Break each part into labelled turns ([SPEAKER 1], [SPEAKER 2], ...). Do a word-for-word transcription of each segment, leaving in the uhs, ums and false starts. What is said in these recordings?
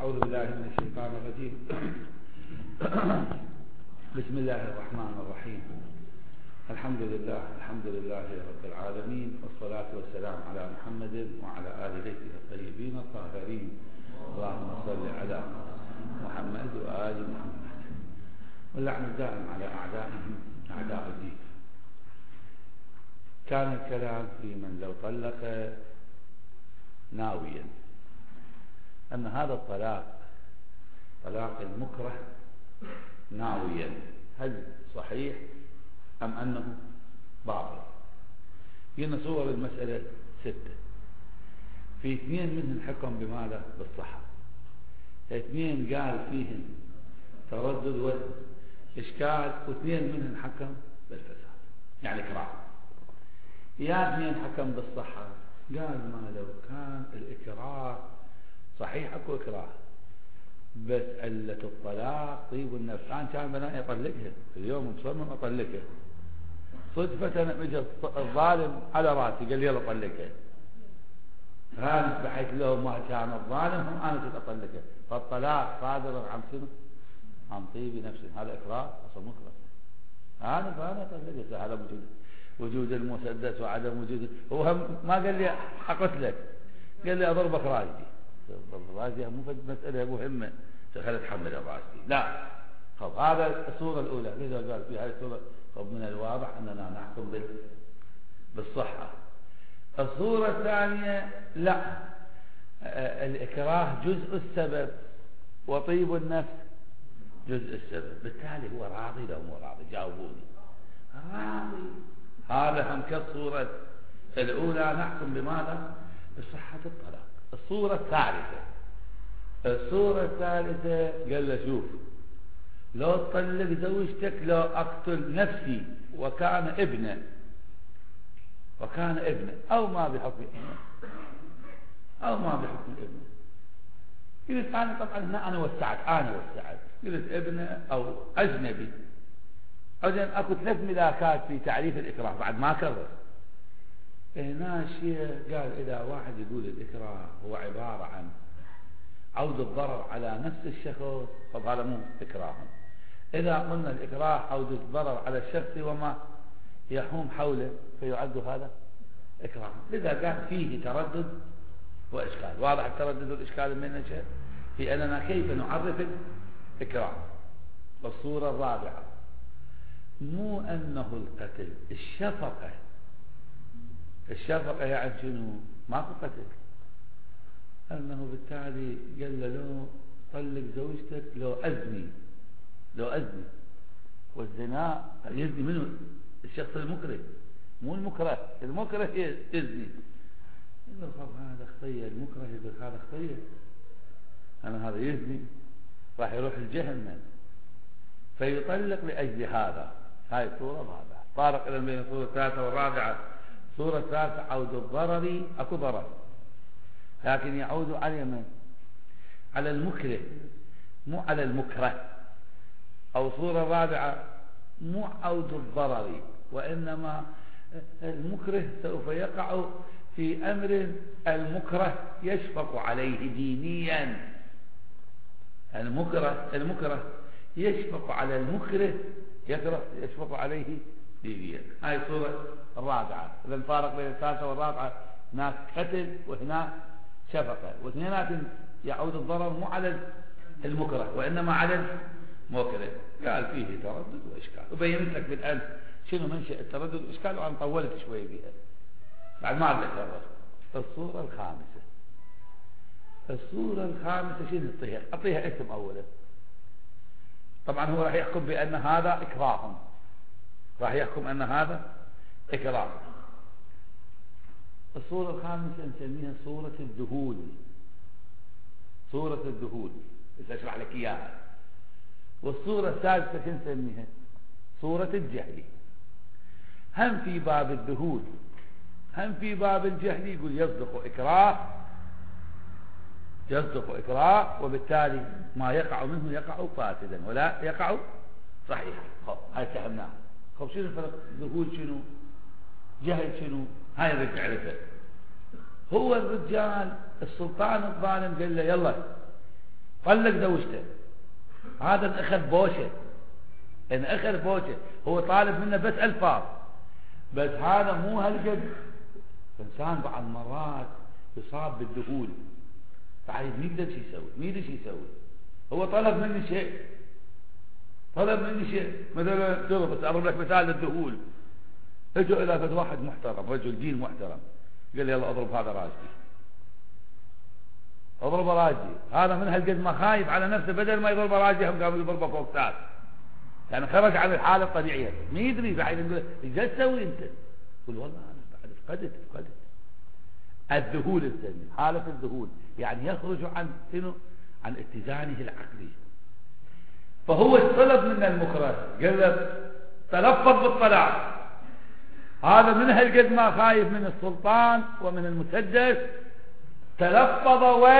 [SPEAKER 1] أعوذ بالله من الشيطان الرجيم. بسم الله الرحمن الرحيم. الحمد لله الحمد لله رب العالمين، والصلاة والسلام على محمد وعلى آل بيته الطيبين الطاهرين. اللهم صل على محمد وآل محمد، واللعن الدائم على أعدائهم أعداء الدين. كان الكلام في من لو طلق ناويا أن هذا الطلاق طلاق المكره ناويا، هل صحيح أم أنه باطل؟ هنا صور المسألة ستة، في اثنين منهم حكم بماذا؟ بالصحة، اثنين قال فيهم تردد وإشكال، واثنين منهم حكم بالفساد يعني كراهة. يا اثنين حكم بالصحة، قال ما لو كان الإكراه صحيح اكو إكراه، بس علة الطلاق طيب النفس. أنا كان بنائي أطلقها اليوم مصمم أطلقها، صدفة اجى الظالم على راسي قال لي يلا طلقها، هذا بحيث لو ما كان الظالم هم أنا كنت أطلقها. فالطلاق صادر عن شنو؟ عن طيب نفسه، هذا إكراه أصلا مكره. أنا فأنا أطلقها على وجود وجود المسدس وعدم وجود. هو ما قال لي أقتلك، قال لي أضربك راجدي. راجدي مو مسألة مهمة خلت تحمل راسي، لا. طب هذا الصورة الأولى، لذا قال في هذه الصورة طب من الواضح أننا نحكم بالصحة. الصورة الثانية لا، الإكراه جزء السبب وطيب النفس جزء السبب، بالتالي هو راضي لو مو راضي؟ جاوبوني. راضي، هذا هم كالصورة الأولى نحكم بماذا؟ بصحة الطلاق. الصورة الثالثة الصورة الثالثة قال له شوف، لو تطلق زوجتك لو أقتل نفسي وكان ابنه وكان ابنه أو ما بحكم ابنه أو ما بحكم ابنه. قلت أنا طبعا هنا أنا وسعت أنا وسعت قلت ابنه أو أجنبي. أجل أكو ثلاث ملاكات في تعريف الإكراه بعد ما كرر. هنا الشيء قال إذا واحد يقول الإكراه هو عبارة عن عود الضرر على نفس الشخص فهذا مو إكراه. إذا قلنا الإكراه عود الضرر على الشخص وما يحوم حوله فيعد هذا إكراه. لذا قال فيه تردد وإشكال. واضح التردد والإشكال من نشأ في أننا كيف نعرف الإكراه. والصورة الرابعة مو أنه القتل، الشفقة. الشفقة يعني شنو؟ ماكو قتل، أنه بالتالي قال له لو طلق زوجتك لو أزني لو أزني والزنا يزني منه الشخص المكره مو المكره، المكره يزني. يقول خب هذا خطية، المكره يقول هذا خطية، أنا هذا يزني راح يروح الجهنم فيطلق لأجل هذا. هاي الصورة الرابعة. طارق إلى بين الصورة الثالثة والرابعة. الصورة الثالثة عود الضرر، أكو ضرر لكن يعود على من؟ على المكره مو على المكره. أو صورة رابعة مو عود الضرر وإنما المكره سوف يقع في أمر المكره يشفق عليه دينيا. المكره المكره يشفق على المكره يكره يشفق عليه دينيا. هاي الصورة الرابعة. إذا الفارق بين الثالثة والرابعة هناك قتل وهناك شفقة، واثنينات يعود الضرر مو على المكره وإنما على المكره. قال فيه تردد وإشكال، وبينت لك بالآن شنو منشأ التردد والإشكال، وأنا طولت شوي بها بعد ما أتكرر. الصورة الخامسة الصورة الخامسة شنو أعطيها؟ أعطيها اسم أولا. طبعا هو راح يحكم بأن هذا إكراه، راح يحكم أن هذا إكراه. الصورة الخامسة نسميها صورة الذهول. صورة الذهول بس أشرح لك إياها. والصورة الثالثة شو نسميها؟ صورة الجهل. هم في باب الذهول هم في باب الجهل يقول يصدق إكراه يصدق إكراه وبالتالي ما يقع منه يقع فاسدا ولا يقع صحيحا. خب هاي فهمناها. خب شنو الفرق؟ ذهول شنو؟ جهل شنو؟ هاي نريد نعرفه. هو الرجال السلطان الظالم قال له يلا طلق زوجته، هذا ان اخذ بوشه، ان اخذ بوشه هو طالب منه بس الفاظ، بس هذا مو هالقد. الانسان بعض مرات يصاب بالذهول، بعد ما يقدر شو يسوي، ما يدري شو يسوي. هو طلب مني شيء، طلب مني شيء مثلا شوف بس اضرب لك مثال للذهول. اجوا الى فد واحد محترم، رجل دين محترم، قال لي يلا اضرب هذا راجلي، اضرب راجلي. هذا من هالقد ما خايف على نفسه، بدل ما يضرب راجلي هم قاموا يضربه فوق تاس، يعني خرج عن الحاله الطبيعيه، ما يدري. بعد يقول ايش تسوي انت؟ يقول والله انا بعد فقدت فقدت الذهول، السني حاله الذهول، يعني يخرج عن شنو؟ عن اتزانه العقلي. فهو طلب من المكره، قال له تلفظ بالطلاق. هذا من هالقد ما خايف من السلطان ومن المسدس، تلفظ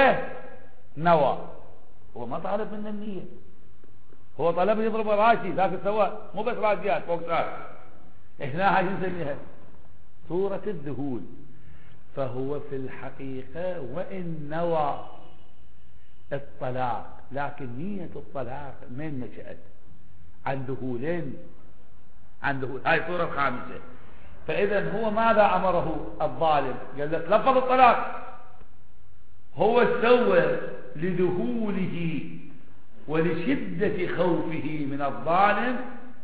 [SPEAKER 1] ونوى. هو ما طالب منه النية، هو طلب يضرب راشي، لكن سوى مو بس راشيات فوق راس. احنا هاي نسميها صورة الذهول. فهو في الحقيقة وإن نوى الطلاق، لكن نية الطلاق من نشأت؟ عن ذهولين، عن ذهول. هاي الصورة الخامسة. فإذا هو ماذا أمره الظالم؟ قال له تلفظ الطلاق. هو سوى لذهوله ولشدة خوفه من الظالم،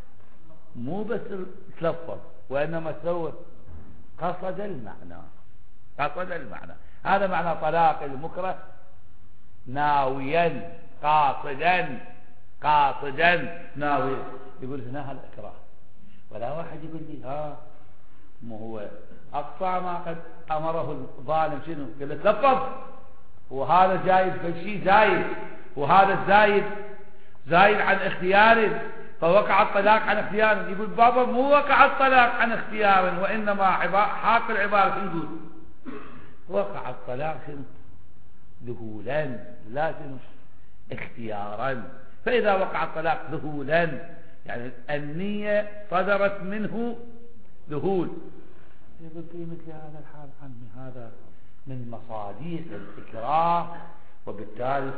[SPEAKER 1] مو بس تلفظ وإنما سوى قصد المعنى، قصد المعنى. هذا معنى طلاق المكره، ناويا قاصدا، قاصدا ناويا. يقول هنا هذا إكراه. ولا واحد يقول لي ها ما هو أقصى ما قد أمره الظالم شنو؟ قال له تلفظ، وهذا جايز فالشيء زايد، وهذا الزايد زايد عن اختيار، فوقع الطلاق عن اختيار. يقول بابا مو وقع الطلاق عن اختيار، وإنما حاق العبارة شنو يقول؟ وقع الطلاق شنو؟ ذهولا، لا شنو؟ اختيارا. فإذا وقع الطلاق ذهولا يعني النية صدرت منه ذهول، يقول في مثل هذا الحال عمي هذا من مصاديق الإكراه، وبالتالي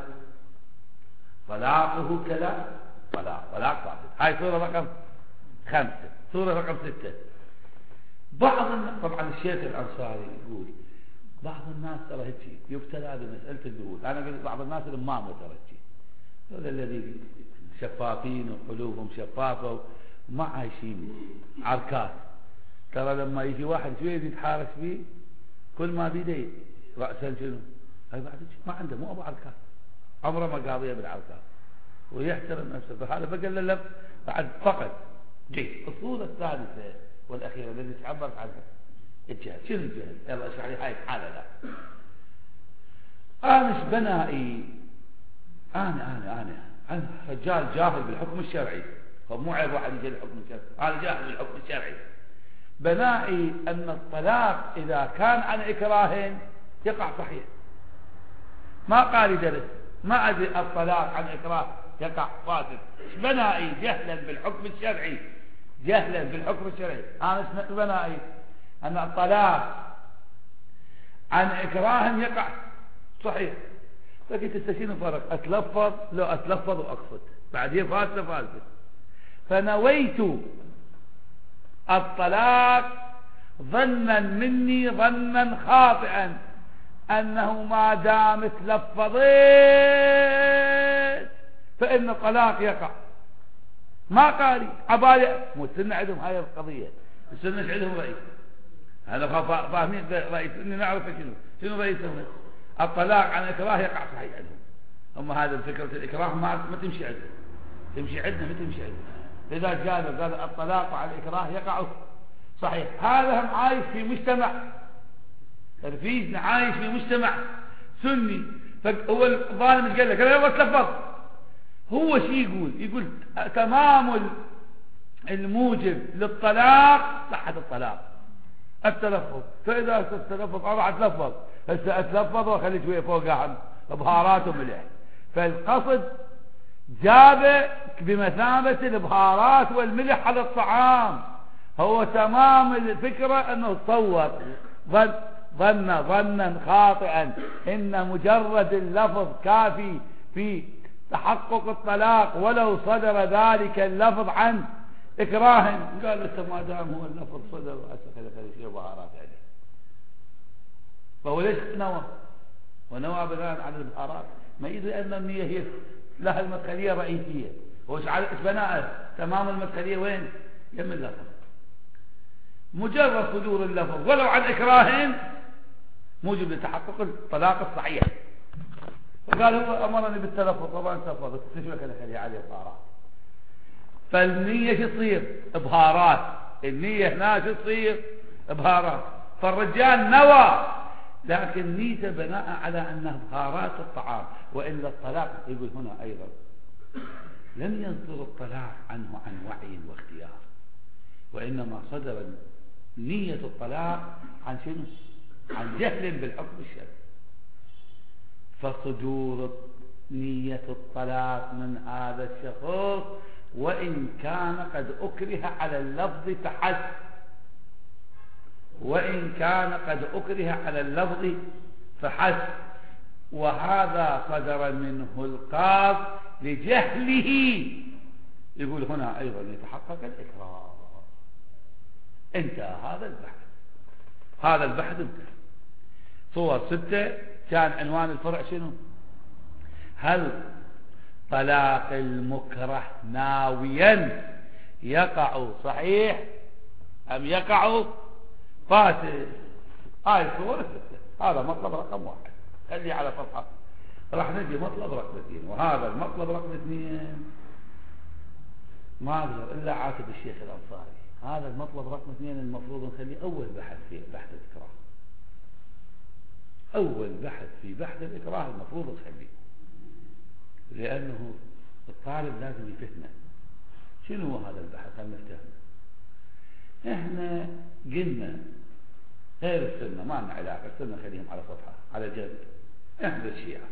[SPEAKER 1] طلاقه كذا طلاق طلاق فاسد. هاي صورة رقم خمسة. صورة رقم ستة، بعض طبعا الشيخ الأنصاري يقول بعض الناس ترى هيك يبتلى بمسألة الذهول. أنا قلت بعض الناس الأمام ترى هيك، هذول الذي شفافين وقلوبهم شفافة وما عايشين عركات. ترى لما يجي واحد شوية يتحارش فيه كل ما بيده رأسا شنو؟ هاي بعد ما عنده، مو أبو عركات، عمره ما قاضية بالعركات، ويحترم نفسه. فهذا بقى له بعد فقط جيد. الصورة الثالثة والأخيرة التي تعبرت عنها الجهل. شنو الجهل؟ يلا اشرح لي هاي الحالة. لا أنا مش بنائي، أنا أنا أنا أنا رجال جاهل بالحكم الشرعي. هو مو عيب واحد يجي الحكم الشرعي، أنا جاهل بالحكم الشرعي. بنائي أن الطلاق إذا كان عن إكراه يقع صحيح. ما قال درس، ما أدري الطلاق عن إكراه يقع فاسد. بنائي جهلا بالحكم الشرعي، جهلا بالحكم الشرعي. أنا بنائي أن الطلاق عن إكراه يقع صحيح. فقلت استشين الفرق، أتلفظ لو أتلفظ وأقصد بعدين فاسد فاسد. فنويت الطلاق ظنا مني ظنا خاطئا أنه ما دام تلفظت فإن الطلاق يقع. ما قالي عبالي مو السنة عندهم هاي القضية، السنة عندهم رئيس، هذا فاهمين رئيس إني نعرف شنو شنو رئيس السنة. الطلاق عن إكراه يقع صحيح عندهم هم. هذا فكرة الإكراه ما ما تمشي عندهم، تمشي عندنا ما تمشي عندنا. إذا قالوا قال الطلاق عن الإكراه يقع صحيح. هذا هم عايش في مجتمع ترفيزنا، عايش في مجتمع سني. فهو الظالم ايش قال لك؟ يلا تلفظ. هو شي يقول؟ يقول تمام الموجب للطلاق صحة الطلاق التلفظ. فإذا التلفظ أربعة تلفظ، هسه أتلفظ وأخلي شوية فوقها بهارات وملح. فالقصد جاب بمثابة البهارات والملح على الطعام. هو تمام الفكرة أنه تصور ظن ظن ظنا خاطئا إن مجرد اللفظ كافي في تحقق الطلاق ولو صدر ذلك اللفظ عن إكراه. قال له ما دام هو اللفظ صدر وأسخ لك شيء بهارات عليه، فهو ليش نوى؟ ونوى بناء على البهارات، ما يدري أن النية هي لها المدخلية الرئيسية. هو ايش بناء تمام المدخلية وين؟ يم اللفظ. مجرد صدور اللفظ ولو عن إكراه موجب لتحقق الطلاق الصحيح. فقال هو أمرني بالتلفظ، طبعا تلفظ تشبك دخلية عليه بهارات. فالنية تصير بهارات، النية هنا تصير بهارات. فالرجال نوى لكن نيته بناء على أنه بهارات الطعام، وإلا الطلاق يقول هنا أيضا لم يصدر الطلاق عنه عن وعي واختيار، وإنما صدر نية الطلاق عن شنو؟ عن جهل بالحكم الشرعي. فصدور نية الطلاق من هذا الشخص وإن كان قد أكره على اللفظ فحسب، وإن كان قد أكره على اللفظ فحسب، وهذا صدر منه القاض لجهله. يقول هنا أيضا يتحقق الإكراه. انتهى هذا البحث. هذا البحث انتهى. صور ستة كان عنوان الفرع شنو؟ هل طلاق المكره ناويا يقع صحيح أم يقع فاسد؟ هاي صور ستة. هذا مطلب رقم واحد، خلي على صفحة. راح نجي مطلب رقم اثنين، وهذا المطلب رقم اثنين ما أقدر إلا عاتب الشيخ الأنصاري. هذا المطلب رقم اثنين المفروض نخليه أول بحث في بحث الإكراه. أول بحث في بحث الإكراه المفروض نخليه، لأنه الطالب لازم يفتنا. شنو هو هذا البحث؟ هل نفتهمه؟ إحنا قلنا غير السنة ما لنا علاقة، السنة خليهم على صفحة على جنب. إحنا الشيعة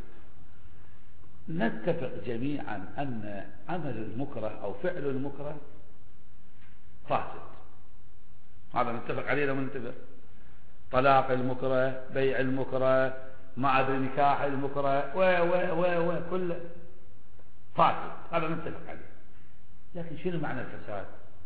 [SPEAKER 1] نتفق جميعا أن عمل المكره أو فعل المكره فاسد. هذا نتفق عليه لما نتفق. طلاق المكره، بيع المكره، ما أدري نكاح المكره، و و و و كل فاسد. هذا نتفق عليه. لكن شنو معنى الفساد؟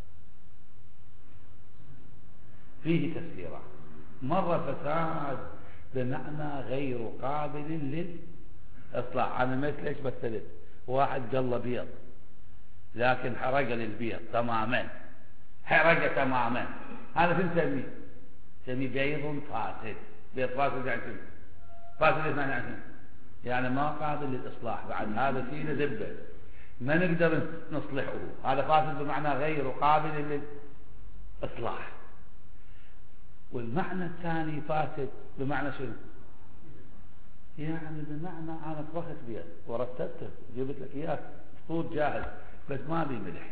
[SPEAKER 1] فيه تفسيرات. مرة فساد بمعنى غير قابل للإصلاح. أنا مثل إيش مثلت؟ واحد قال بيض لكن حرق للبيض تماما، حرق تماما، هذا شنو نسميه؟ نسميه بيض فاسد. بيض فاسد يعني شنو؟ فاسد ايش معنى؟ يعني ما قابل للإصلاح. بعد هذا فيه ذبة ما نقدر نصلحه. هذا فاسد بمعنى غير قابل للإصلاح. والمعنى الثاني فاسد بمعنى شنو؟ يعني بمعنى أنا طبخت بيض ورتبته جبت لك إياه فطور جاهز بس ما بي ملح،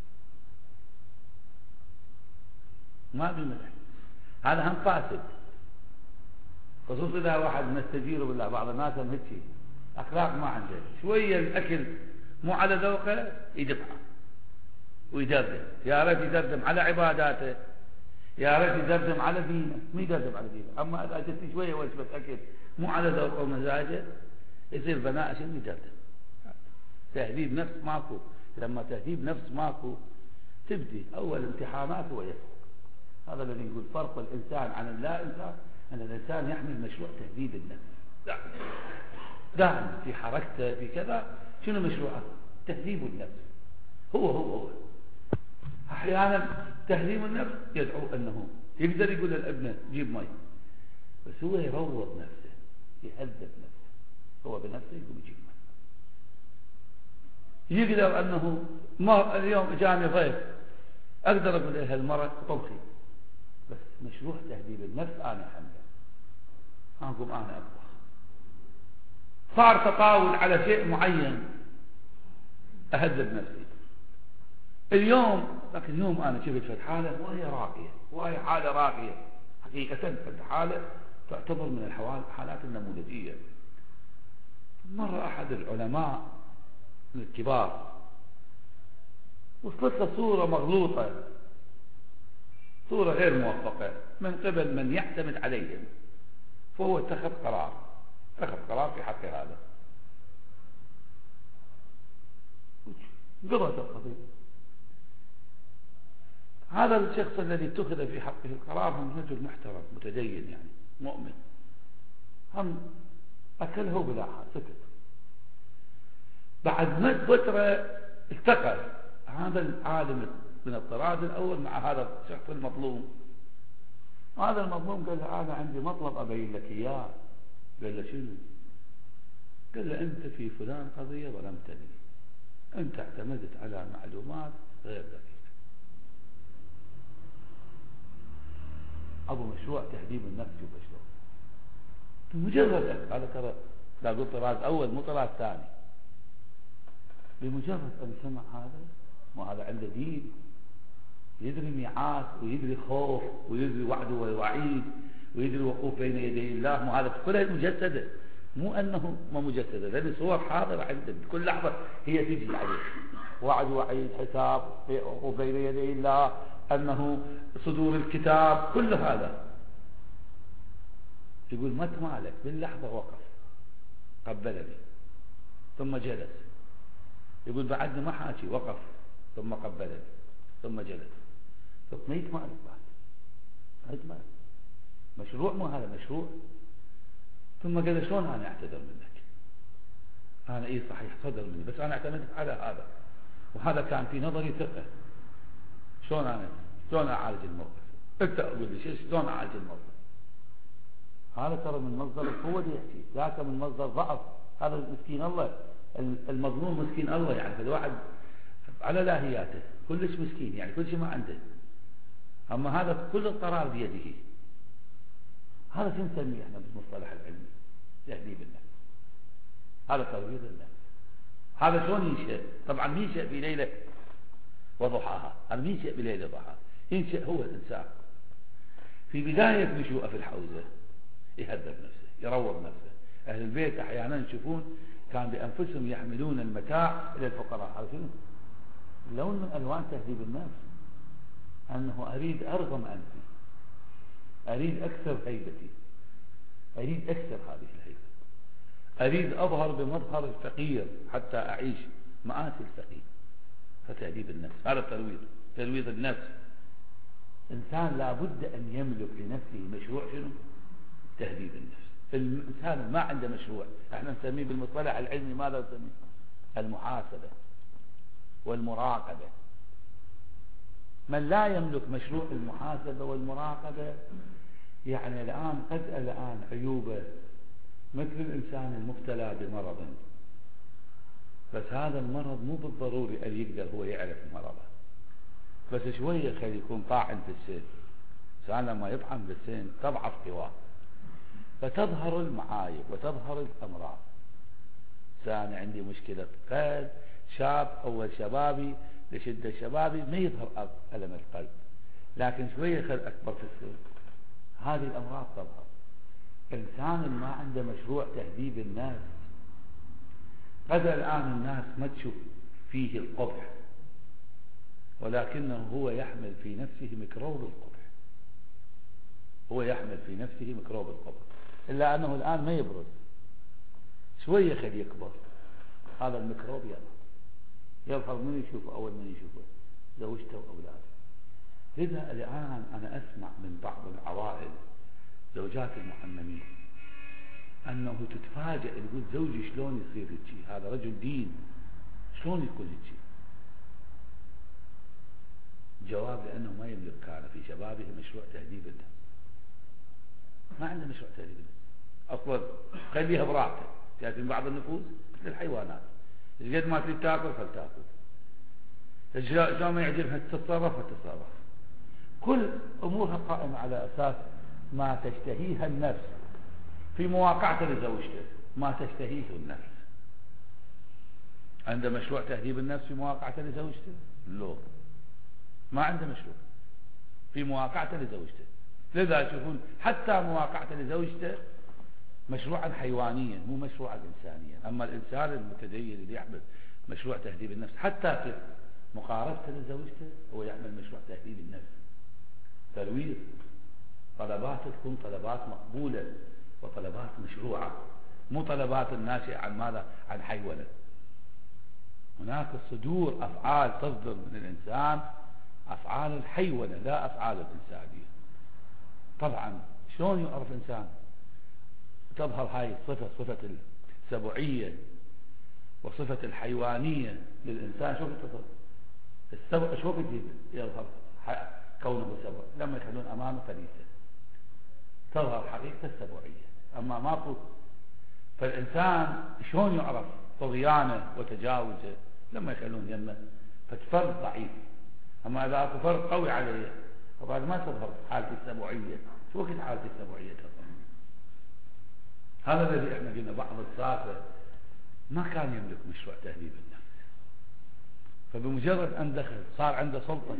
[SPEAKER 1] ما بي ملح، هذا هم فاسد. خصوصا إذا واحد نستجير بالله. بعض الناس هم هيك أخلاق ما عنده، شوية الأكل مو على ذوقه يدفع ويدردم. يا ريت يدردم على عباداته، يا ريت يدردم على دينه، مو يدردم على دينه. أما إذا جبت شوية وجبة أكل مو على ذوقه ومزاجه يصير بناء شنو يدردم. تهذيب نفس ماكو. لما تهذيب نفس ماكو تبدي أول امتحانات هو يفوق. هذا الذي يقول فرق الإنسان عن اللا إنسان أن الإنسان يحمل مشروع تهذيب النفس دائما دائما في حركته في كذا. شنو مشروعه؟ تهذيب النفس. هو هو هو أحيانا تهذيب النفس يدعو أنه يقدر يقول للابنة جيب مي، بس هو يروض نفسه يهذب نفسه. هو بنفسه يقول يجيب مي. يقدر أنه ما اليوم جاني ضيف أقدر أقول له هالمرة طبخي، بس مشروع تهذيب النفس أنا حمله أنكم أنا أطبخ. صار تطاول على شيء معين أهذب نفسي. اليوم لكن اليوم أنا شفت في حالة وهي راقية، وهي حالة راقية حقيقة. في حالة تعتبر من الحالات النموذجية. مرة أحد العلماء الكبار وصلت له صورة مغلوطة، صورة غير موفقة من قبل من يعتمد عليهم، فهو اتخذ قرار اتخذ قرار في حق هذا. انقضت القضية. هذا الشخص الذي اتخذ في حقه القرار هم رجل محترم متدين يعني مؤمن، هم أكله بلا حال سكت. بعد مد فترة التقى هذا العالم من الطراز الأول مع هذا الشخص المظلوم. هذا المظلوم قال له أنا عندي مطلب أبين لك إياه. قال له شنو؟ قال له أنت في فلان قضية ظلمتني، أنت اعتمدت على معلومات غير دقيقة. أبو مشروع تهذيب النفس وبشره بمجرد هذا ترى لا قلت طراز أول مو طراز ثاني. بمجرد أن سمع هذا، وهذا عنده دين يدري ميعاد ويدري خوف ويدري وعد ووعيد ويدري وقوف بين يدي الله، مو هذا كلها مجسدة، مو أنه ما مجسدة، لأن صور حاضرة عنده كل لحظة هي تجي عليه، وعد وعيد حساب وقوف بين يدي الله، أنه صدور الكتاب، كل هذا. يقول مت مالك باللحظة وقف قبلني ثم جلس. يقول بعدني ما حاكي وقف ثم قبلني ثم جلس. طب ميت مالك بعد ميت مالك مشروع، مو هذا مشروع. ثم قال شلون أنا أعتذر منك؟ أنا إيه صحيح صدر مني بس أنا اعتمدت على هذا، وهذا كان في نظري ثقة. شلون أنا شلون أعالج الموقف؟ أنت أقول لي شيء شلون أعالج الموقف؟ هذا ترى من مصدر القوة دي يحكي، ذاك من مصدر ضعف. هذا مسكين الله المظلوم مسكين الله، يعني هذا واحد على لاهياته كلش مسكين، يعني كل شيء ما عنده، أما هذا كل القرار بيده. هذا شو نسميه احنا بالمصطلح العلمي؟ تهذيب النفس. هذا ترويض النفس. هذا شلون ينشأ؟ طبعا ينشأ في ليلة وضحاها، هذا ينشأ بليلة ضحاها. ينشأ هو الإنسان في بداية نشوءه في الحوزة يهذب نفسه، يروض نفسه. أهل البيت أحيانا يشوفون كان بأنفسهم يحملون المتاع إلى الفقراء. عارفين لون من ألوان تهذيب النفس أنه أريد أرغم أنفي، أريد أكثر هيبتي، أريد أكثر هذه الهيبة، أريد أظهر بمظهر الفقير حتى أعيش مآسي الفقير. فتهذيب النفس هذا ترويض ترويض النفس. إنسان لابد أن يملك لنفسه مشروع شنو؟ تهذيب النفس. الإنسان ما عنده مشروع احنا نسميه بالمصطلح العلمي ماذا نسميه؟ المحاسبة والمراقبة. من لا يملك مشروع المحاسبة والمراقبة يعني الآن قد الآن عيوبه مثل الإنسان المبتلى بمرض، بس هذا المرض مو بالضروري أن يقدر هو يعرف مرضه، بس شوية خلي يكون طاعن في السن. الإنسان لما يطعن بالسن تضعف قواه فتظهر المعايب وتظهر الأمراض. إنسان عندي مشكلة قلب، شاب أول شبابي لشدة شبابي ما يظهر ألم القلب، لكن شوية خل أكبر في السن هذه الأمراض تظهر. إنسان ما عنده مشروع تهذيب الناس قد الآن الناس ما تشوف فيه القبح، ولكنه هو يحمل في نفسه ميكروب القبح، هو يحمل في نفسه ميكروب القبح، إلا أنه الآن ما يبرز. شوية خل يكبر هذا الميكروب يظهر يظهر من يشوفه أول من يشوفه زوجته وأولاده. لذا الآن أنا أسمع من بعض العوائل زوجات المعممين أنه تتفاجأ تقول زوجي شلون يصير هيك، هذا رجل دين شلون يكون هيك؟ جواب لأنه ما يملك كان في شبابه مشروع تهذيب النفس، ما عنده مشروع تهذيب النفس أصلا. خليها براحته، لكن بعض النفوس مثل الحيوانات قد ما تريد تاكل فلتاكل، شلون ما يعجبها تتصرف فتتصرف، كل أمورها قائمة على أساس ما تشتهيها النفس في مواقعته لزوجته، ما تشتهيه النفس. عنده مشروع تهذيب النفس في مواقعته لزوجته؟ لا، ما عنده مشروع في مواقعته لزوجته. لذا يشوفون حتى مواقعته لزوجته مشروعا حيوانيا مو مشروعا إنسانيا. أما الإنسان المتدين اللي يحمل مشروع تهذيب النفس حتى في مقاربته لزوجته هو يحمل مشروع تهذيب النفس، ترويض طلباته تكون طلبات مقبولة وطلبات مشروعة، مو طلبات الناشئة عن ماذا؟ عن حيوانة. هناك صدور أفعال تصدر من الإنسان أفعال الحيوانة لا أفعال الإنسانية. طبعا شلون يعرف إنسان؟ تظهر هاي الصفة، صفة السبوعية وصفة الحيوانية للإنسان. شوف تظهر السبع، شوف يظهر كونه سبع لما يخلون أمامه فريسة تظهر حقيقة السبوعية. أما ماكو، فالإنسان شلون يعرف طغيانه وتجاوزه؟ لما يخلون يمه فتفرق ضعيف. أما إذا أكو فرق قوي عليه فبعد ما تظهر حالة السبوعية. شو وقت حالة السبوعية تظهر؟ هذا الذي احنا قلنا بعض الساسة ما كان يملك مشروع تهذيب النفس، فبمجرد أن دخل صار عنده سلطة،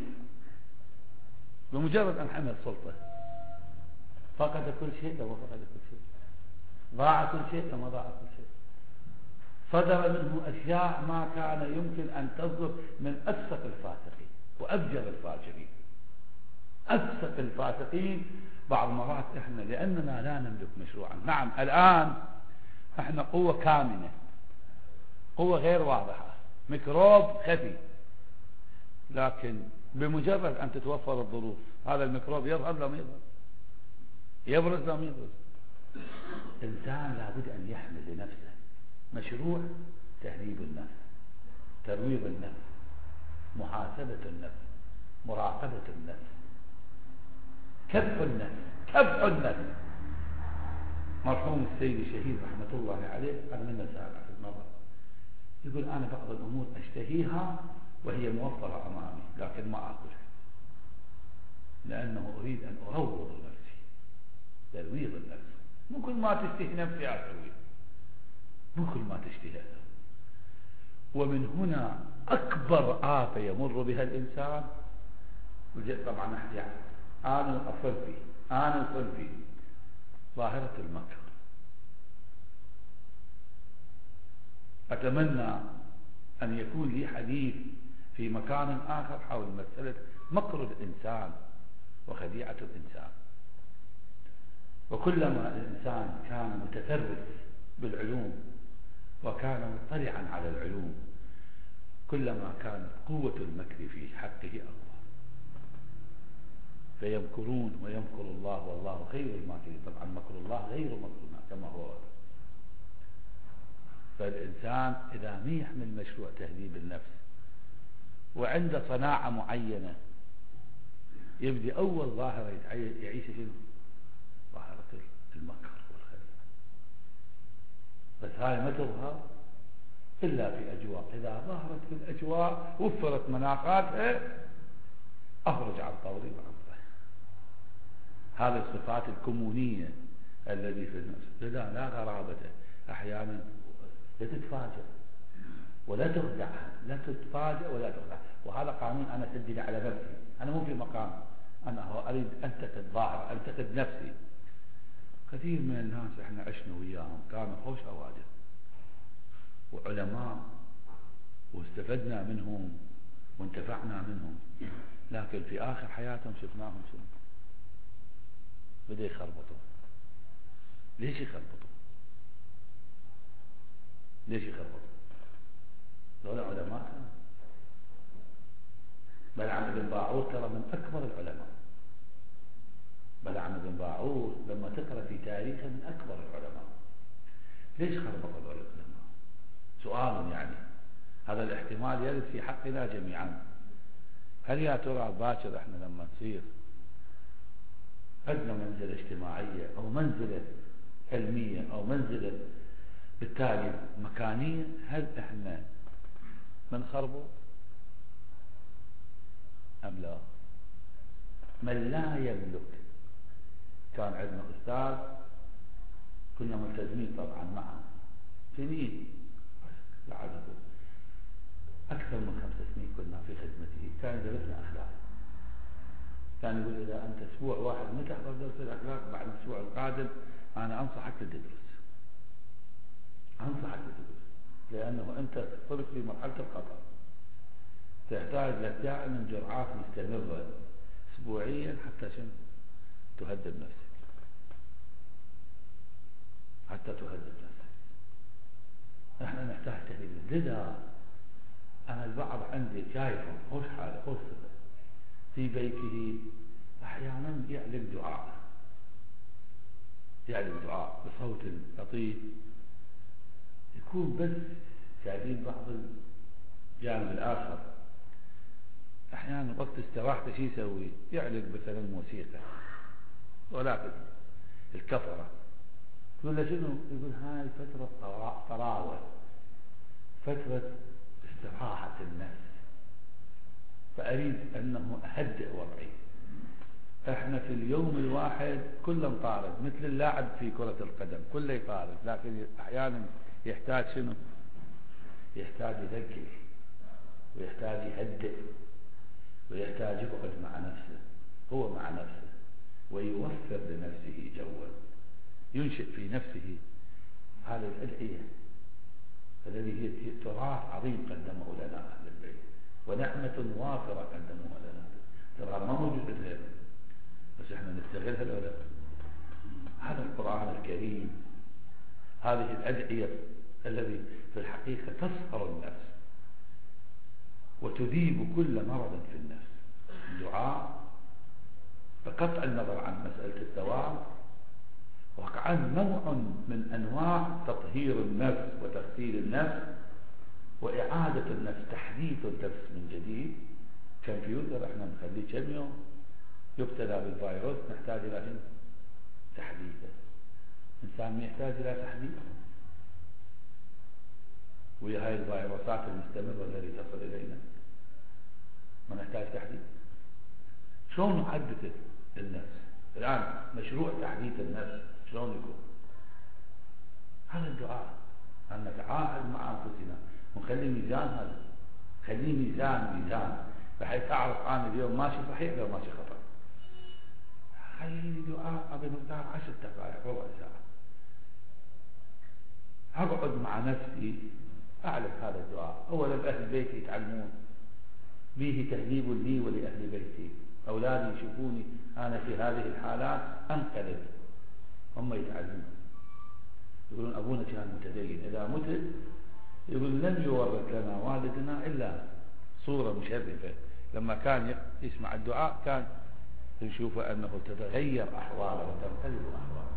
[SPEAKER 1] بمجرد أن حمل سلطة فقد كل شيء لو فقد كل شيء، ضاع كل شيء لما ضاع كل شيء، صدر منه أشياء ما كان يمكن أن تصدر من أفسق الفاسقين وأفجر الفاجرين. أفسق الفاسقين بعض مرات إحنا لأننا لا نملك مشروعا. نعم الآن إحنا قوة كامنة، قوة غير واضحة، ميكروب خفي، لكن بمجرد أن تتوفر الظروف هذا الميكروب يظهر لم يظهر، يبرز لم يبرز. إنسان لابد أن يحمل لنفسه مشروع تهذيب النفس، ترويض النفس، محاسبة النفس، مراقبة النفس، كبح النفس، كبح النفس. مرحوم السيد الشهيد رحمة الله عليه قال لنا سابقا في النظر، يقول أنا بعض الأمور أشتهيها وهي موفرة أمامي لكن ما أكلها، لأنه أريد أن أروض نفسي، ترويض النفس. مو كل ما تشتهي نفسي أسوي، مو كل ما تشتهي أسوي. ومن هنا أكبر آفة يمر بها الإنسان، طبعا يعني أنا أصل فيه، أنا أصل فيه ظاهرة المكر. أتمنى أن يكون لي حديث في مكان آخر حول مسألة مكر الإنسان وخديعة الإنسان. وكلما الإنسان كان متفرس بالعلوم وكان مطلعا على العلوم كلما كانت قوة المكر في حقه أقوى. فيمكرون ويمكر الله والله خير الماكرين. طبعا مكر الله غير مكرنا كما هو. فالإنسان إذا ما يحمل مشروع تهذيب النفس وعنده صناعة معينة يبدي أول ظاهرة يعيش شنو؟ ظاهرة المكر والخديعة. بس هاي ما تظهر إلا في أجواء، إذا ظهرت في الأجواء وفرت مناخاتها أخرج عن طوري وعن طريق. هذه الصفات الكمونية الذي في النفس لا لا غرابة. أحيانا لا تتفاجأ ولا تخدع، لا تتفاجأ ولا تخدع. وهذا قانون أنا سجل على نفسي، أنا مو في مقام أنا أريد أنتقد الظاهر، أنتقد نفسي. كثير من الناس احنا عشنا وياهم كانوا خوش أوادم وعلماء واستفدنا منهم وانتفعنا منهم، لكن في آخر حياتهم شفناهم شنو؟ بدأ يخربطوا. ليش يخربطوا؟ ليش يخربطوا؟ دول علماء كانوا. بلعم بن باعوث ترى من أكبر العلماء. بلعم بن باعوث لما تقرأ في تاريخه من أكبر العلماء. ليش خربطوا دول العلماء؟ سؤال يعني هذا الاحتمال يرد في حقنا جميعا. هل يا ترى باكر احنا لما نصير عندنا منزلة اجتماعية أو منزلة علمية أو منزلة بالتالي مكانية، هل احنا منخربوا أم لا؟ من لا يملك. كان عندنا أستاذ كنا ملتزمين طبعا معه سنين، أكثر من خمس سنين كنا في خدمته. كان يدرسنا أخلاق، كان يقول إذا أنت أسبوع واحد ما تحضر درس الأخلاق بعد الأسبوع القادم أنا أنصحك تدرس، أنصحك تدرس، لأنه أنت صرت في مرحلة الخطر، تحتاج لك دائما جرعات مستمرة أسبوعيا حتى شن تهذب نفسك، حتى تهذب نفسك. نحن نحتاج تهذيب. لذا أنا البعض عندي شايفهم خوش حاله خوش صفة في بيته أحيانا يعلق دعاء يعلق دعاء بصوت لطيف، يكون بس شايفين بعض الجانب الآخر أحيانا وقت استراحته شي يسوي؟ يعلق مثلا موسيقى، ولكن الكفرة تقول له شنو؟ يقول هاي فترة طراوة، فترة استراحة النفس، فأريد أنه أهدئ وضعي. احنا في اليوم الواحد كله مطارد مثل اللاعب في كرة القدم كله يطارد، لكن أحيانا يحتاج شنو؟ يحتاج يذكر، ويحتاج يهدئ، ويحتاج يقعد مع نفسه، هو مع نفسه، ويوفر لنفسه جوا، ينشئ في نفسه هذه الأدعية الذي هي تراث عظيم قدمه لنا أهل البيت، ونعمة وافرة قدموها لنا، ترى ما موجود غيرها، بس احنا نستغلها لو لا. هذا القرآن الكريم، هذه الأدعية الذي في الحقيقة تصهر النفس وتذيب كل مرض في النفس. الدعاء بقطع النظر عن مسألة الثواب وقعا نوع من أنواع تطهير النفس وتغسيل النفس وإعادة النفس، تحديث النفس من جديد. كمبيوتر احنا نخليه كم يوم يبتلى بالفيروس، نحتاج إلى تحديثه. إنسان يحتاج إلى تحديث ويا هاي الفيروسات المستمرة التي تصل إلينا ما نحتاج تحديث. شلون نحدث النفس الآن؟ مشروع تحديث النفس شلون يكون؟ هذا الدعاء، أن نتعاهد مع أنفسنا ونخلي ميزان، هذا خليه ميزان ميزان بحيث أعرف أنا اليوم ماشي صحيح لو ماشي خطأ. خليني دعاء بمقدار عشر دقائق ربع ساعة، أقعد مع نفسي أعرف هذا الدعاء. أولا أهل بيتي يتعلمون به، تهذيب لي ولأهل بيتي، أولادي يشوفوني أنا في هذه الحالات أنقلب، هم يتعلمون يقولون أبونا كان متدين، إذا مت يقول لم يورث لنا والدنا إلا صورة مشرفة، لما كان يسمع الدعاء كان يشوف أنه تتغير أحواله وتنقلب أحواله.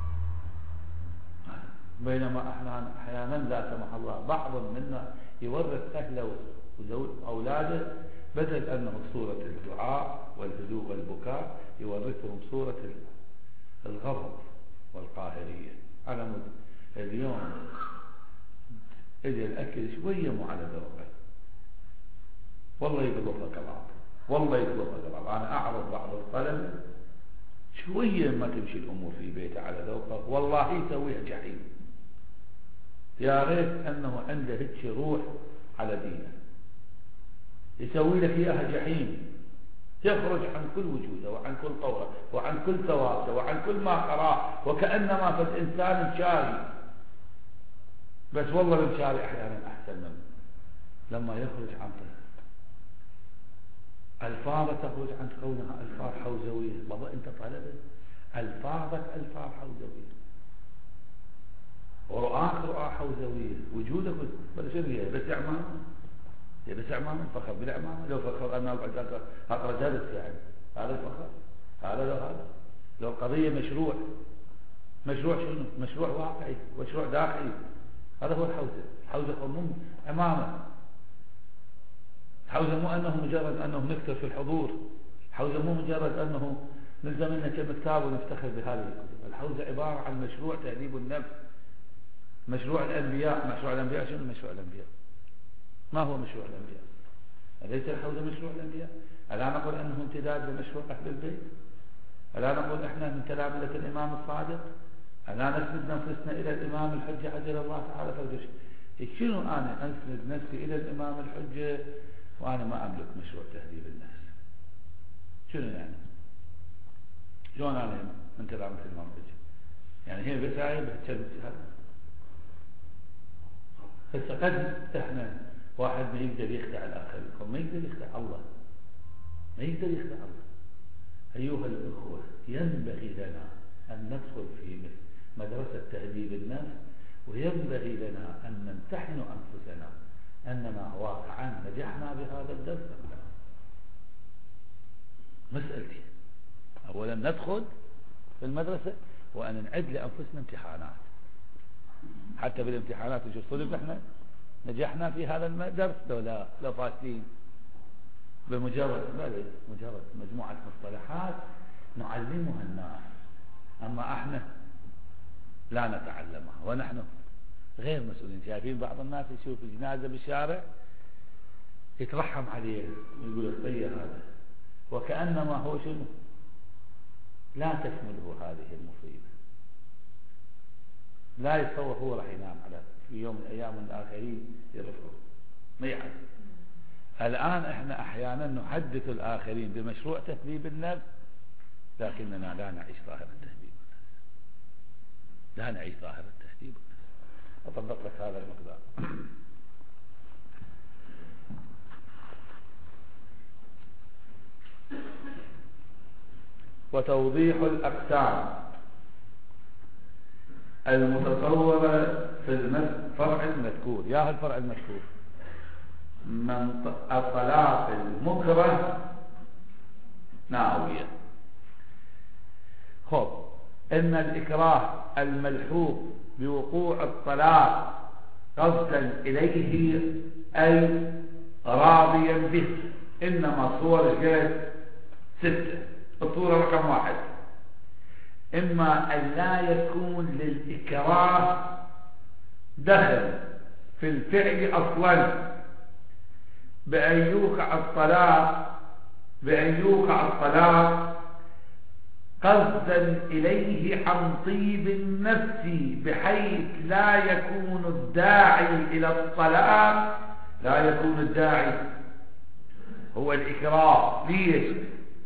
[SPEAKER 1] بينما احنا أحيانا لا سمح الله بعض منا يورث أهله وأولاده بدل أنه صورة الدعاء والهدوء والبكاء يورثهم صورة الغضب والقاهرية. على مد اليوم اجى الأكل شوية مو على ذوقه، والله يقلبك الأرض، والله يقلبك الأرض. أنا أعرض بعض الطلبة شوية ما تمشي الأمور في بيته على ذوقه والله يسويها جحيم. يا ريت أنه عنده هيك روح على دينه، يسوي لك إياها جحيم، يخرج عن كل وجوده وعن كل قوله وعن كل ثوابته وعن كل ما قرأ، وكأنما في الإنسان شاري. بس والله المشاري أحيانا أحسن منه لما يخرج عن ألفاظ تخرج عن كونها ألفاظ حوزوية. بابا أنت طالب ألفاظك ألفاظ حوزوية ورؤاك رؤى حوزوية، وجودك بل شنو هي؟ بس أعمام، هي بس أعمام، فخر بالأعمام. لو فخر أنا أقرأ درس يعني هذا الفخر، هذا لو هذا لو قضية مشروع، مشروع شنو؟ مشروع واقعي، مشروع داخلي. هذا هو الحوزة. الحوزة مو أمامه، الحوزة مو أنه مجرد أنه نكتب في الحضور، الحوزة مو مجرد أنه نلزم لنا كم كتاب ونفتخر بهذه الكتب. الحوزة عبارة عن مشروع تهذيب النفس، مشروع الأنبياء. مشروع الأنبياء شنو مشروع الأنبياء؟ ما هو مشروع الأنبياء؟ أليس الحوزة مشروع الأنبياء؟ ألا نقول أنه امتداد لمشروع أهل البيت؟ ألا نقول إحنا من تلامذة الإمام الصادق؟ ألا نسند نفسنا إلى الإمام الحجة عجل الله تعالى فرجه؟ شنو أنا أسند نفسي إلى الإمام الحجة وأنا ما أملك مشروع تهذيب النفس؟ شنو يعني؟ شلون أنا من تلامذة الإمام الحجة؟ يعني هي بسايب هالكلمة هذا. هسه قد احنا واحد ما يقدر يخدع الآخرين، ما يقدر يخدع الله، ما يقدر يخدع الله. أيها الأخوة، ينبغي لنا أن ندخل في مدرسة تهذيب النفس، وينبغي لنا أن نمتحن أنفسنا أننا واقعا نجحنا بهذا الدرس أم لا؟ مسألتي أولا ندخل في المدرسة وأن نعد لأنفسنا امتحانات، حتى بالامتحانات نشوف صدق احنا نجحنا في هذا الدرس لو لا لو فاشلين. بمجرد مجرد مجموعة مصطلحات نعلمها الناس، أما احنا لا نتعلمها ونحن غير مسؤولين. شايفين بعض الناس يشوف الجنازة بالشارع يترحم عليه ويقول الطير هذا، وكأنما هو شنو لا تشمله هذه المصيبة، لا يتصور هو راح ينام على في يوم من الأيام الآخرين يرفعه ما يعرف. الآن احنا أحيانا نحدث الآخرين بمشروع تهذيب النفس، لكننا لا نعيش ظاهرة تهذيب النفس، لا نعيش ظاهرة تهذيب النفس. أطبق لك هذا المقدار. وتوضيح الأقسام المتصورة في الفرع المذكور. يا الفرع المذكور من الطلاق المكره ناوية. خب إن الإكراه الملحوق بوقوع الطلاق قصدا إليه أي راضيا به، إنما صور الجهد ستة. الصورة رقم واحد، إما أن لا يكون للإكراه دخل في الفعل أصلا بأن يوقع الطلاق بأن يوقع الطلاق قصدا إليه عن طيب النفس، بحيث لا يكون الداعي إلى الطلاق لا يكون الداعي هو الإكراه. ليش؟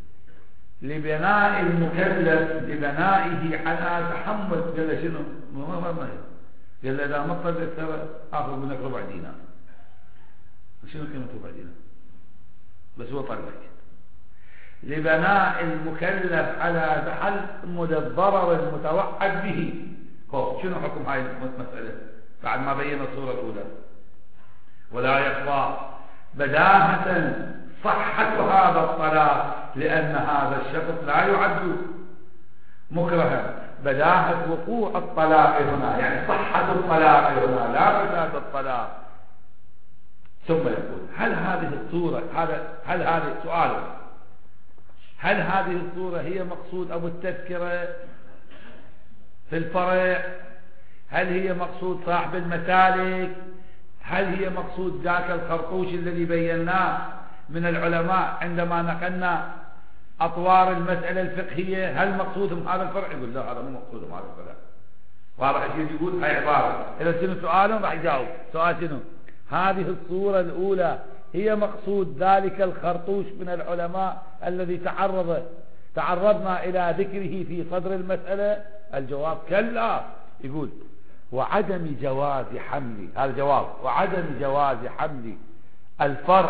[SPEAKER 1] لبناء المكلف لبنائه على تحمل. قال شنو؟ ما ما ما قال إذا ما طلقت ترى آخذ منك ربع دينار. شنو قيمة ربع دينار؟ بس هو طلقك. لبناء المكلف على تحمل الضرر المتوعد به. شنو حكم هاي المسألة بعد ما بين الصورة الأولى؟ ولا يخفى بداهة صحة هذا الطلاق، لأن هذا الشخص لا يعد مكرها. بداهة وقوع الطلاق هنا يعني صحة الطلاق هنا لا فساد الطلاق. ثم يقول هل هذه الصورة هذا هل هذه سؤال هل هذه الصورة هي مقصود أبو التذكرة في الفرع؟ هل هي مقصود صاحب المسالك؟ هل هي مقصود ذاك الخرطوش الذي بيناه من العلماء عندما نقلنا أطوار المسألة الفقهية؟ هل مقصودهم هذا الفرع؟ يقول لا هذا مو مقصودهم هذا الفرع. وراح يجي يقول هاي عبارة. إذا شنو سؤالهم راح يجاوب. سؤال شنو؟ هذه الصورة الأولى هي مقصود ذلك الخرطوش من العلماء الذي تعرض تعرضنا إلى ذكره في صدر المسألة؟ الجواب كلا. يقول وعدم جواز حمل، هذا جواب، وعدم جواز حمل الفرع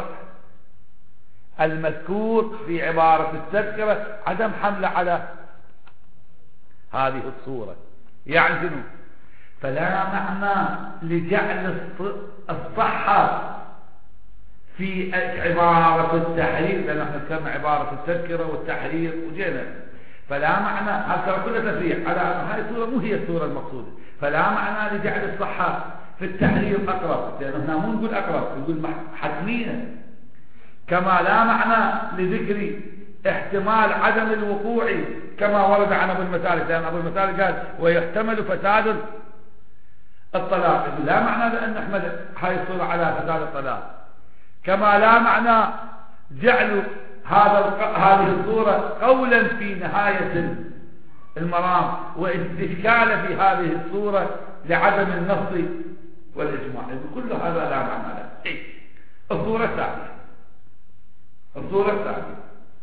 [SPEAKER 1] المذكور في عبارة التذكرة عدم حمل على هذه الصورة. يعني شنو؟ فلا معنى لجعل الصحة في عبارة التحرير، لأن احنا ذكرنا عبارة التذكرة والتحرير وجينا، فلا معنى هذا كله تفريع على هذه الصورة مو هي الصورة المقصودة. فلا معنى لجعل الصحة في التحرير أقرب، لأنه هنا مو نقول أقرب نقول حتمية. كما لا معنى لذكر احتمال عدم الوقوع كما ورد عن أبو المسالك، لأن أبو المسالك قال ويحتمل فساد الطلاق. لا معنى لأن نحمل هاي الصورة على فساد الطلاق. كما لا معنى جعل هذا هذه الصورة قولا في نهاية المرام واستشكال في هذه الصورة لعدم النص والإجماع. كل هذا لا معنى له. إيه؟ الصورة الثانية الصورة الثانية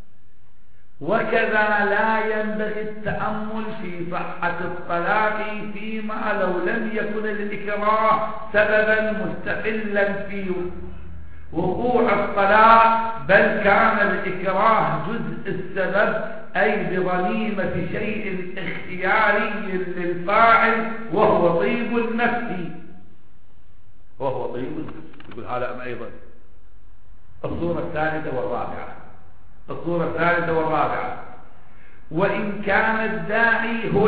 [SPEAKER 1] وكذا لا ينبغي التأمل في صحة الطلاق فيما لو لم يكن الإكراه سببا مستقلا في وقوع الطلاق، بل كان الإكراه جزء السبب، أي بضميمة شيء اختياري للفاعل وهو طيب النفس وهو طيب النفس. يقول هذا أم أيضا الصورة الثالثة والرابعة الصورة الثالثة والرابعة وإن كان الداعي هو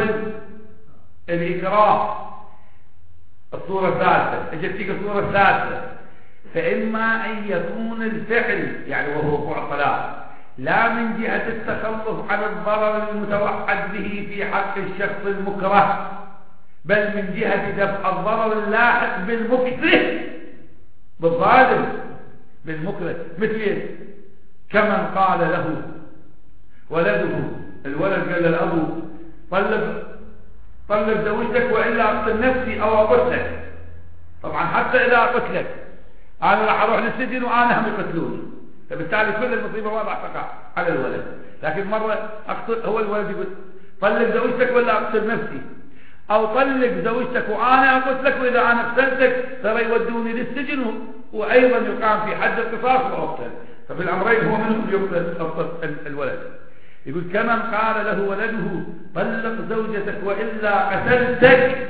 [SPEAKER 1] الإكراه الصورة الثالثة اجت فيك الصورة الثالثة فإما أن يكون الفعل يعني وهو وقوع الطلاق لا من جهة التخلص عن الضرر المتوعد به في حق الشخص المكره بل من جهة دفع الضرر اللاحق بالمكره بالظالم بالمكره مثل كمن قال له ولده الولد قال للأبو طلق طلق زوجتك وإلا أقتل نفسي أو أقتلك طبعا حتى إذا أقتلك أنا راح أروح للسجن وأنا هم يقتلوني فبالتالي كل المصيبة واضحة تقع على الولد لكن مرة أقتل هو الولد يقول طلق زوجتك ولا أقتل نفسي أو طلق زوجتك وأنا أقتلك وإذا أنا قتلتك ترى يودوني للسجن وأيضا يقام في حد القصاص وأقتل ففي الأمرين هو منهم يقتل الولد يقول كمن قال له ولده طلق زوجتك وإلا قتلتك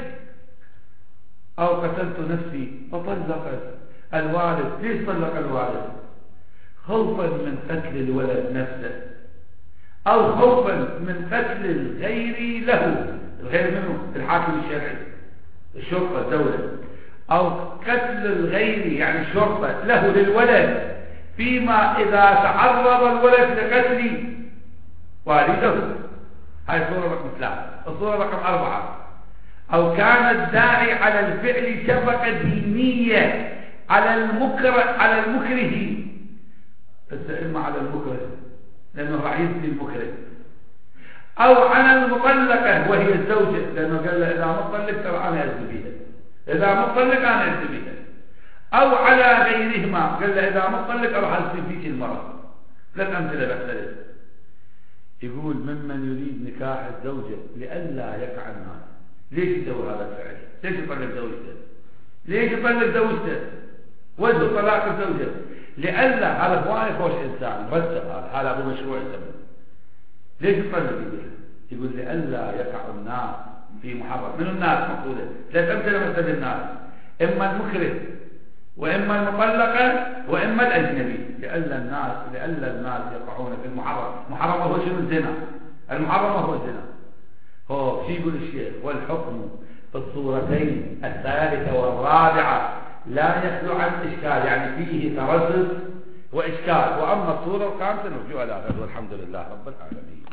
[SPEAKER 1] أو قتلت نفسي فطلقت الوالد ليش طلق الوالد خوفا من قتل الولد نفسه أو خوفا من قتل الغير له الغير منه الحاكم الشرعي الشرطة الدولة أو قتل الغير يعني الشرطة له للولد فيما إذا تعرض الولد لقتل والده هاي الصورة رقم ثلاثة الصورة رقم أربعة أو كان الداعي على الفعل شفقة دينية على المكره على المكره بس إما على المكره لأنه راح يزني المكره أو على المطلقة وهي الزوجة لأنه قال له إذا مطلق ترى أنا أزني بها إذا مطلق أنا أزني بها أو على غيرهما قال له إذا مطلق راح أزني فيك المرض ثلاث أمثلة بحث يقول ممن يريد نكاح الزوجة لئلا يقع الناس ليش يسوي هذا الفعل ليش يطلق زوجته ليش يطلق زوجته وجه طلاق الزوجة لئلا هذا هو خوش إنسان مرتب هذا هذا أبو مشروع يسمى ليش يطلق يقول يقول لئلا يقع الناس في محرم من الناس مقصودة ثلاث أمثلة مثل الناس إما المكره وإما المطلقة وإما الأجنبي لئلا الناس لئلا الناس يقعون في المحرم محرم هو شنو الزنا المحرم هو الزنا هو شي يقول الشيخ والحكم في الصورتين الثالثة والرابعة لا يخلو عن إشكال يعني فيه تردد وإشكال وأما الصورة الخامسة نرجوها لا والحمد لله رب العالمين.